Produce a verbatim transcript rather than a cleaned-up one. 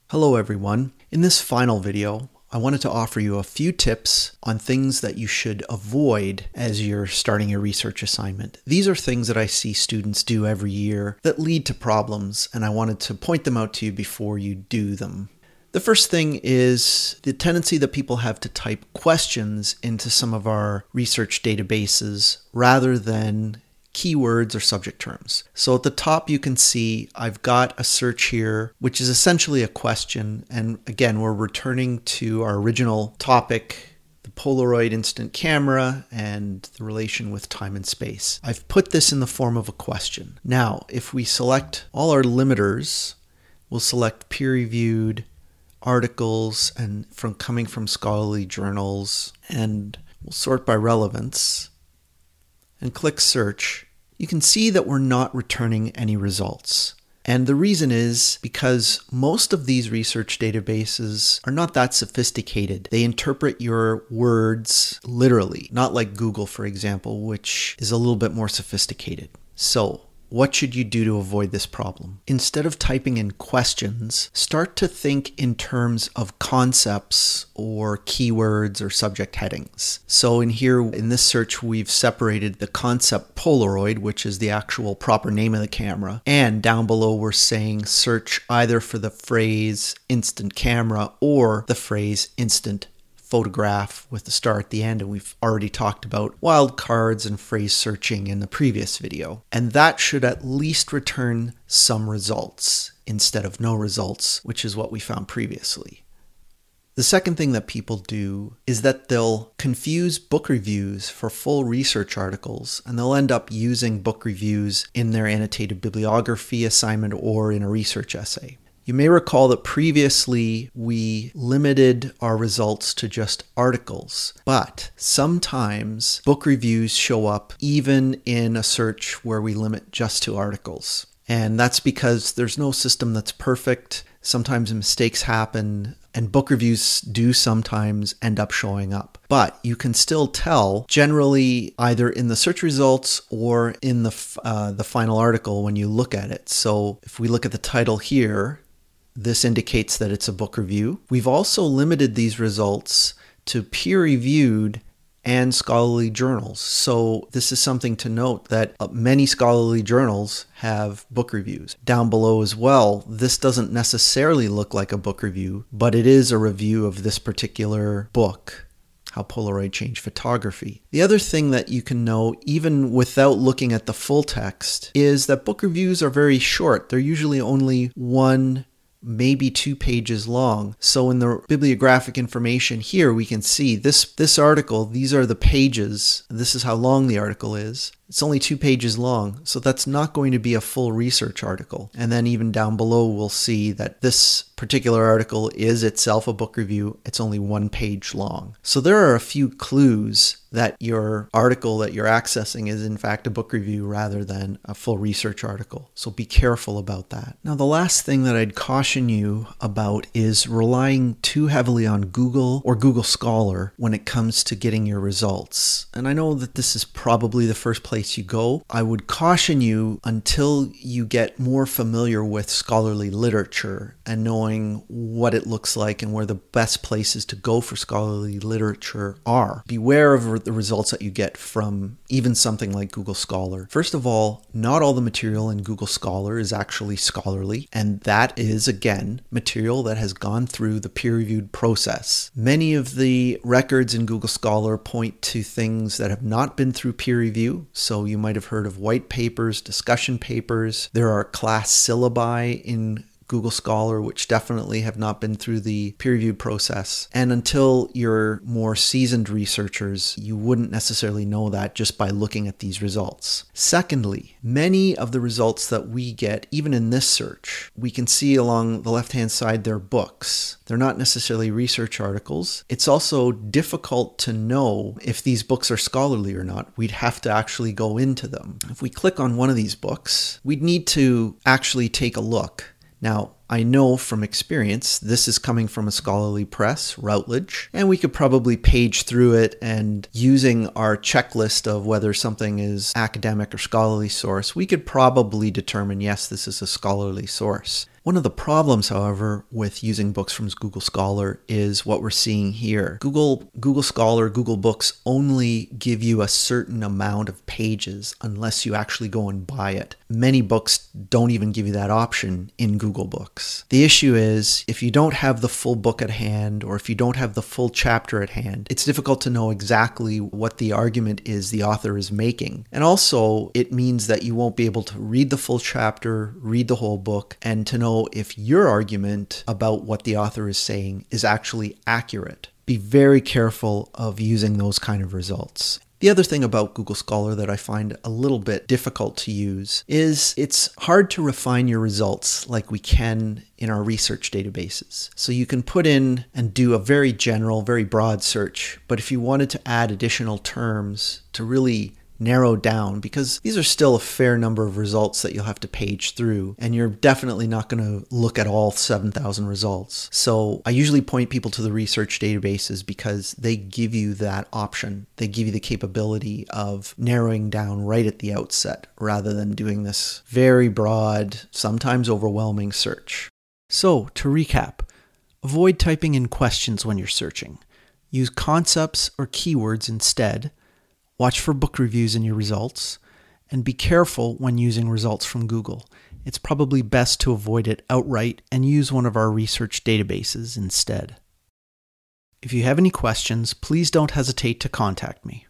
Hello everyone. In this final video, I wanted to offer you a few tips on things that you should avoid as you're starting your research assignment. These are things that I see students do every year that lead to problems, and I wanted to point them out to you before you do them. The first thing is the tendency that people have to type questions into some of our research databases rather than keywords or subject terms. So at the top you can see I've got a search here which is essentially a question, and again we're returning to our original topic, the Polaroid instant camera and the relation with time and space. I've put this in the form of a question. Now if we select all our limiters, we'll select peer-reviewed articles and from coming from scholarly journals, and we'll sort by relevance and click search. You can see that we're not returning any results. And the reason is because most of these research databases are not that sophisticated. They interpret your words literally, not like Google, for example, which is a little bit more sophisticated. So what should you do to avoid this problem? Instead of typing in questions, start to think in terms of concepts or keywords or subject headings. So in here, in this search, we've separated the concept Polaroid, which is the actual proper name of the camera, and down below we're saying search either for the phrase instant camera or the phrase instant photograph with the star at the end, and we've already talked about wildcards and phrase searching in the previous video. And that should at least return some results instead of no results, which is what we found previously. The second thing that people do is that they'll confuse book reviews for full research articles, and they'll end up using book reviews in their annotated bibliography assignment or in a research essay. You may recall that previously we limited our results to just articles, but sometimes book reviews show up even in a search where we limit just to articles. And that's because there's no system that's perfect. Sometimes mistakes happen, and book reviews do sometimes end up showing up. But you can still tell generally either in the search results or in the, uh, the final article when you look at it. So if we look at the title here, this indicates that it's a book review. We've also limited these results to peer-reviewed and scholarly journals. So this is something to note that many scholarly journals have book reviews. Down below as well, this doesn't necessarily look like a book review, but it is a review of this particular book, How Polaroid Changed Photography. The other thing that you can know, even without looking at the full text, is that book reviews are very short. They're usually only one maybe two pages long. So in the bibliographic information here, we can see this, this article, these are the pages. This is how long the article is. It's only two pages long, so that's not going to be a full research article. And then even down below, we'll see that this particular article is itself a book review. It's only one page long. So there are a few clues that your article that you're accessing is in fact a book review rather than a full research article. So be careful about that. Now, the last thing that I'd caution you about is relying too heavily on Google or Google Scholar when it comes to getting your results. And I know that this is probably the first place you go. I would caution you until you get more familiar with scholarly literature and knowing what it looks like and where the best places to go for scholarly literature are. Beware of the results that you get from even something like Google Scholar. First of all, not all the material in Google Scholar is actually scholarly, and that is, again, material that has gone through the peer-reviewed process. Many of the records in Google Scholar point to things that have not been through peer review. So you might have heard of white papers, discussion papers. There are class syllabi in Google Scholar, which definitely have not been through the peer-reviewed process. And until you're more seasoned researchers, you wouldn't necessarily know that just by looking at these results. Secondly, many of the results that we get, even in this search, we can see along the left-hand side, they're books. They're not necessarily research articles. It's also difficult to know if these books are scholarly or not. We'd have to actually go into them. If we click on one of these books, we'd need to actually take a look. Now, I know from experience, this is coming from a scholarly press, Routledge, and we could probably page through it, and using our checklist of whether something is academic or scholarly source, we could probably determine, yes, this is a scholarly source. One of the problems, however, with using books from Google Scholar is what we're seeing here. Google, Google Scholar, Google Books only give you a certain amount of pages unless you actually go and buy it. Many books don't even give you that option in Google Books. The issue is if you don't have the full book at hand, or if you don't have the full chapter at hand, it's difficult to know exactly what the argument is the author is making. And also, it means that you won't be able to read the full chapter, read the whole book, and to know if your argument about what the author is saying is actually accurate. Be very careful of using those kind of results. The other thing about Google Scholar that I find a little bit difficult to use is it's hard to refine your results like we can in our research databases. So you can put in and do a very general, very broad search, but if you wanted to add additional terms to really narrow down, because these are still a fair number of results that you'll have to page through, and you're definitely not going to look at all seven thousand results. So I usually point people to the research databases because they give you that option. They give you the capability of narrowing down right at the outset rather than doing this very broad, sometimes overwhelming search. So to recap, avoid typing in questions when you're searching. Use concepts or keywords instead. Watch for book reviews in your results, and be careful when using results from Google. It's probably best to avoid it outright and use one of our research databases instead. If you have any questions, please don't hesitate to contact me.